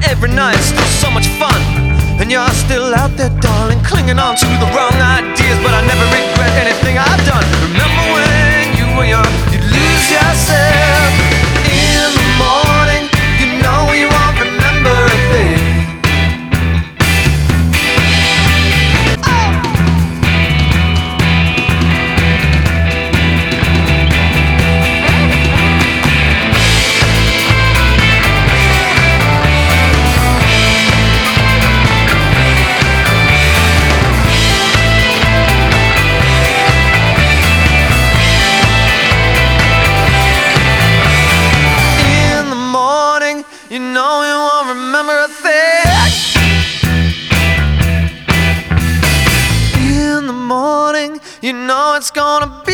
every night, still so much fun. And you're still out there, darling, clinging on to the wrong ideas. But I never regret anything I've done. Remember when you were young, you'd lose yourself. In the morning, you know you won't remember a thing. You know you won't remember a thing. In the morning, you know it's gonna be